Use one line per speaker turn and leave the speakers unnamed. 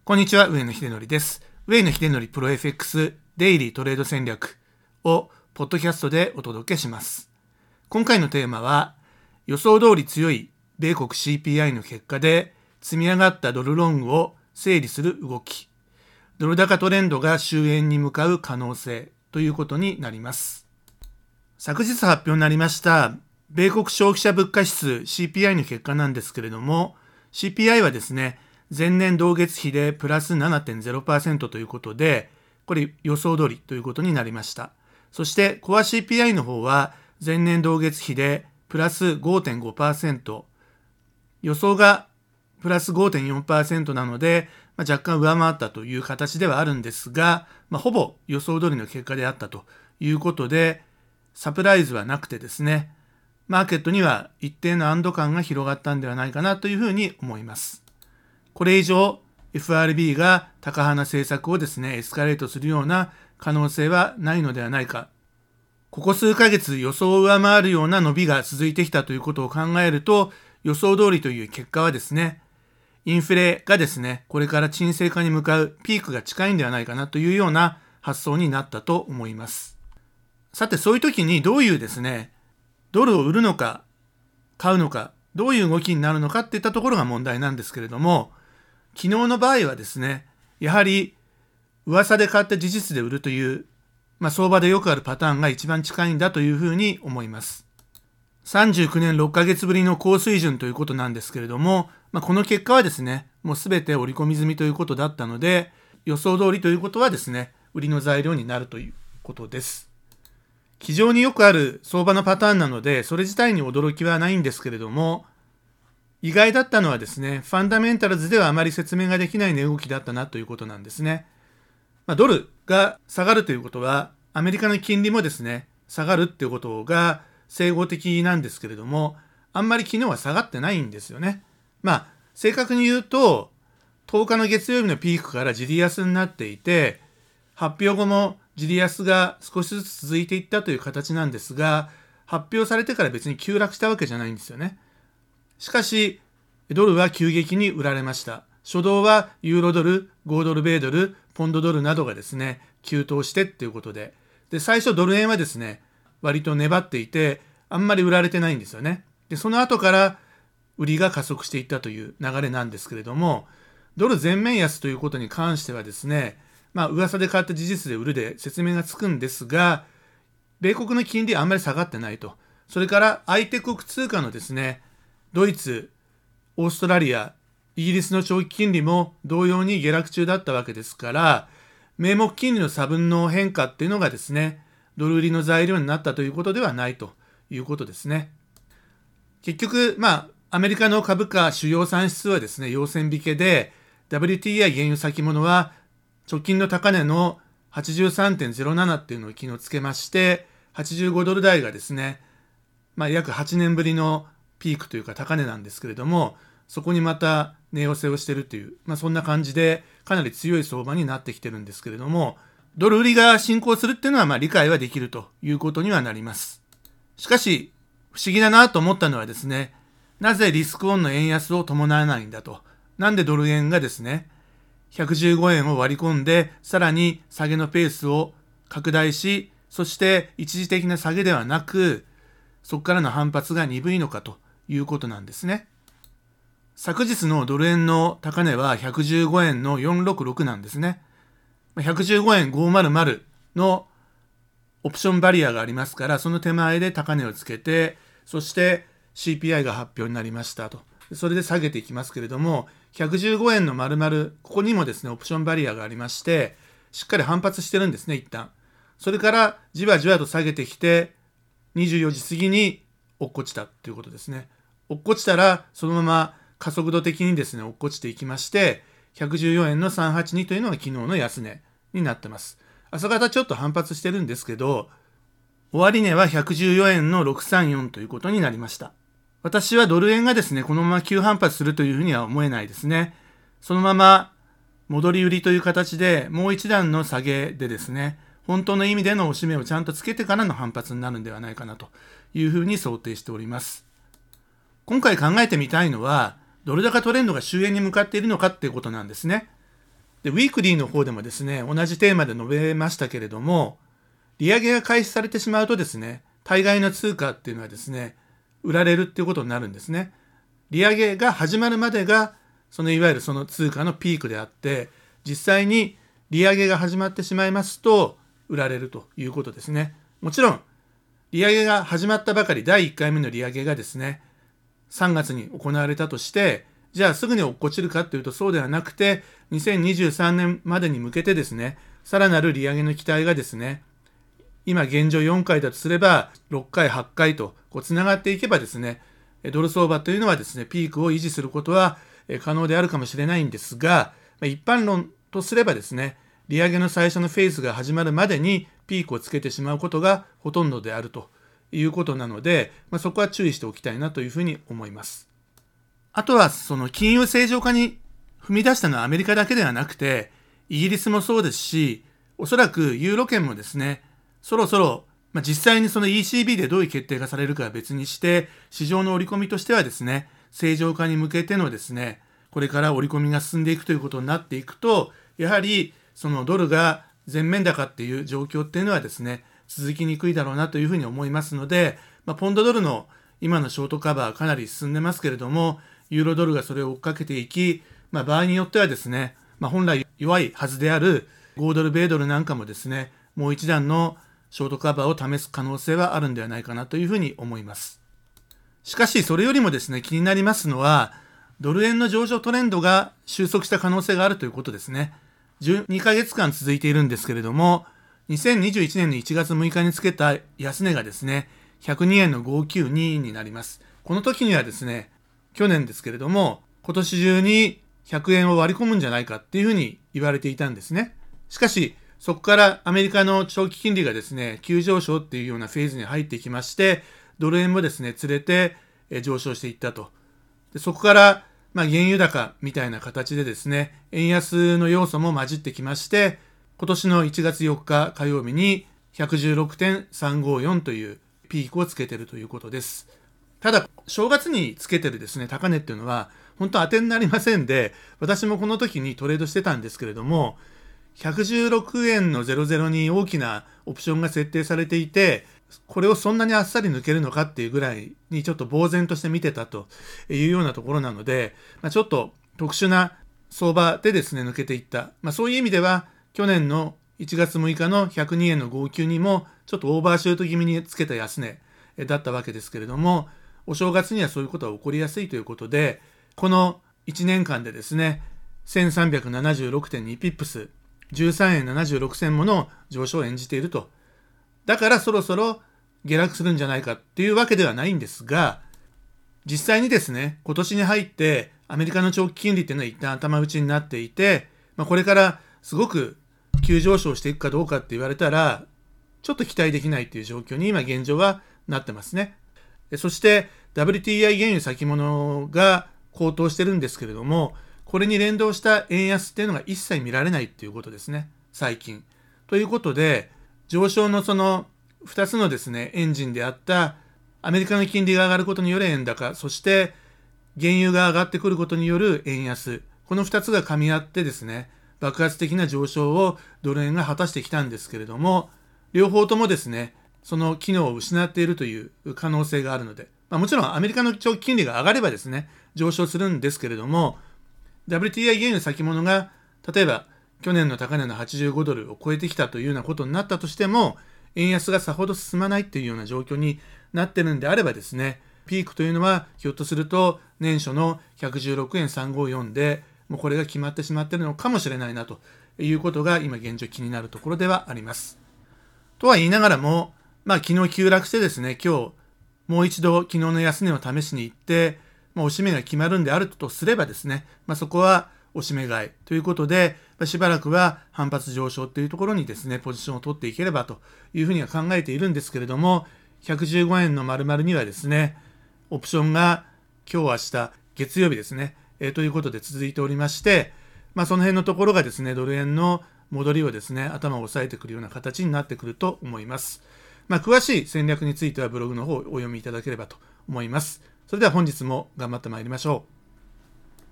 こんにちは、上野秀則です。上野秀則プロ FX デイリートレード戦略をポッドキャストでお届けします。今回のテーマは、予想通り強い米国 CPI の結果で積み上がったドルロングを整理する動き、ドル高トレンドが終焉に向かう可能性ということになります。昨日発表になりました米国消費者物価指数 CPI の結果なんですけれども、CPI はですね、前年同月比でプラス 7.0% ということで、これ予想通りということになりました。そしてコア CPI の方は前年同月比でプラス 5.5%、予想がプラス 5.4% なので、若干上回ったという形ではあるんですが、ほぼ予想通りの結果であったということで、サプライズはなくてですね、マーケットには一定の安堵感が広がったんではないかなというふうに思います。これ以上 FRB が高派な政策をですね、エスカレートするような可能性はないのではないか。ここ数ヶ月予想を上回るような伸びが続いてきたということを考えると、予想通りという結果はですね、インフレがですね、これから沈静化に向かうピークが近いんではないかなというような発想になったと思います。さて、そういう時にどういうですね、ドルを売るのか買うのか、どういう動きになるのかっていったところが問題なんですけれども、昨日の場合はですね、やはり噂で買って事実で売るという、相場でよくあるパターンが一番近いんだというふうに思います。39年6ヶ月ぶりの高水準ということなんですけれども、この結果はですね、もうすべて織り込み済みということだったので、予想通りということはですね、売りの材料になるということです。非常によくある相場のパターンなので、それ自体に驚きはないんですけれども、意外だったのはですね、ファンダメンタルズではあまり説明ができない値動きだったなということなんですね。ドルが下がるということは、アメリカの金利もですね、下がるっていうことが整合的なんですけれども、あんまり昨日は下がってないんですよね。正確に言うと、10日の月曜日のピークからジリ安になっていて、発表後もジリ安が少しずつ続いていったという形なんですが、発表されてから別に急落したわけじゃないんですよね。しかし、ドルは急激に売られました。初動はユーロドル、5ドル米ドル、ポンドドルなどがですね、急騰してっていうことで、最初ドル円はですね、割と粘っていて、あんまり売られてないんですよね。で、その後から売りが加速していったという流れなんですけれども、ドル全面安ということに関してはですね、噂で買って事実で売るで説明がつくんですが、米国の金利はあんまり下がってないと。それから相手国通貨のですね、ドイツ、オーストラリア、イギリスの長期金利も同様に下落中だったわけですから、名目金利の差分の変化っていうのがですね、ドル売りの材料になったということではないということですね。結局、アメリカの株価主要産指数はですね、陽線引けで、WTI 原油先物は直近の高値の 83.07 っていうのを昨日つけまして、85ドル台がですね、約8年ぶりのピークというか高値なんですけれども、そこにまた値寄せをしているという、そんな感じでかなり強い相場になってきてるんですけれども、ドル売りが進行するっていうのは理解はできるということにはなります。しかし不思議だなと思ったのはですね、なぜリスクオンの円安を伴わないんだと。なんでドル円がですね、115円を割り込んで、さらに下げのペースを拡大し、そして一時的な下げではなく、そこからの反発が鈍いのかということなんですね。昨日のドル円の高値は115円の466なんですね。115円500のオプションバリアがありますから、その手前で高値をつけて、そして CPI が発表になりましたと。それで下げていきますけれども、115円の丸々、ここにもですね、オプションバリアがありまして、しっかり反発してるんですね、一旦。それからじわじわと下げてきて、24時過ぎに落っこちたということですね。落っこちたら、そのまま加速度的にですね、落っこちていきまして、114円の382というのが昨日の安値になってます。朝方ちょっと反発してるんですけど、終値は114円の634ということになりました。私はドル円がですね、このまま急反発するというふうには思えないですね。そのまま戻り売りという形でもう一段の下げでですね、本当の意味での押し目をちゃんとつけてからの反発になるんではないかなというふうに想定しております。今回考えてみたいのは、ドル高トレンドが終焉に向かっているのかっていうことなんですね。 で、ウィークリーの方でもですね、同じテーマで述べましたけれども、利上げが開始されてしまうとですね、対外の通貨っていうのはですね、売られるっていうことになるんですね。利上げが始まるまでが、いわゆるその通貨のピークであって、実際に利上げが始まってしまいますと、売られるということですね。もちろん、利上げが始まったばかり、第1回目の利上げがですね、3月に行われたとして、じゃあすぐに落っこちるかというとそうではなくて、2023年までに向けてですね、さらなる利上げの期待がですね、今現状4回だとすれば、6回、8回とつながっていけばですね、ドル相場というのはですね、ピークを維持することは可能であるかもしれないんですが、一般論とすればですね、利上げの最初のフェーズが始まるまでにピークをつけてしまうことがほとんどであるということなので、そこは注意しておきたいなというふうに思います。あとはその金融正常化に踏み出したのはアメリカだけではなくて、イギリスもそうですし、おそらくユーロ圏もですね、そろそろ、実際にその ECB でどういう決定がされるかは別にして、市場の織り込みとしてはですね、正常化に向けてのですね、これから織り込みが進んでいくということになっていくと、やはりそのドルが全面高っていう状況っていうのはですね、続きにくいだろうなというふうに思いますので、ポンドドルの今のショートカバーかなり進んでますけれども、ユーロドルがそれを追っかけていき、場合によってはですね、本来弱いはずである5ドル、米ドルなんかもですね、もう一段のショートカバーを試す可能性はあるんではないかなというふうに思います。しかし、それよりもですね、気になりますのは、ドル円の上昇トレンドが収束した可能性があるということですね。12ヶ月間続いているんですけれども、2021年の1月6日につけた安値がですね、102円の592になります。この時にはですね、去年ですけれども、今年中に100円を割り込むんじゃないかっていうふうに言われていたんですね。しかし、そこからアメリカの長期金利がですね、急上昇っていうようなフェーズに入ってきまして、ドル円もですね、連れて上昇していったと。でそこから、原油高みたいな形でですね、円安の要素も混じってきまして、今年の1月4日火曜日に 116.354 というピークをつけているということです。ただ、正月につけてるですね、高値っていうのは、本当当てになりませんで、私もこの時にトレードしてたんですけれども、116円の00に大きなオプションが設定されていて、これをそんなにあっさり抜けるのかっていうぐらいにちょっと呆然として見てたというようなところなので、ちょっと特殊な相場でですね、抜けていった。そういう意味では、去年の1月6日の102円の592も、ちょっとオーバーシュート気味につけた安値だったわけですけれども、お正月にはそういうことは起こりやすいということで、この1年間でですね、1376.2 ピップス、13円76銭もの上昇を演じていると。だからそろそろ下落するんじゃないかっていうわけではないんですが、実際にですね、今年に入ってアメリカの長期金利っていうのは一旦頭打ちになっていて、これからすごく急上昇していくかどうかって言われたら、ちょっと期待できないっていう状況に今現状はなってますね。そして WTI 原油先物が高騰してるんですけれども、これに連動した円安っていうのが一切見られないっていうことですね、最近。ということで、上昇のその2つのですね、エンジンであったアメリカの金利が上がることによる円高、そして原油が上がってくることによる円安、この2つが噛み合ってですね、爆発的な上昇をドル円が果たしてきたんですけれども、両方ともですね、その機能を失っているという可能性があるので、もちろんアメリカの長期金利が上がればですね、上昇するんですけれども、WTI 原油先物が例えば去年の高値の85ドルを超えてきたというようなことになったとしても、円安がさほど進まないというような状況になっているんであればですね、ピークというのはひょっとすると年初の116円354でもうこれが決まってしまっているのかもしれないなということが今現状気になるところではあります。とは言いながらも、昨日急落してですね、今日もう一度昨日の安値を試しに行って、おしめが決まるんであるとすればですね、そこはおしめ買いということで、しばらくは反発上昇というところにですね、ポジションを取っていければというふうには考えているんですけれども、115円の丸々にはですね、オプションが今日明日月曜日ですね、ということで続いておりまして、その辺のところがですね、ドル円の戻りをですね、頭を押さえてくるような形になってくると思います。詳しい戦略についてはブログの方をお読みいただければと思います。それでは本日も頑張ってまいりましょう。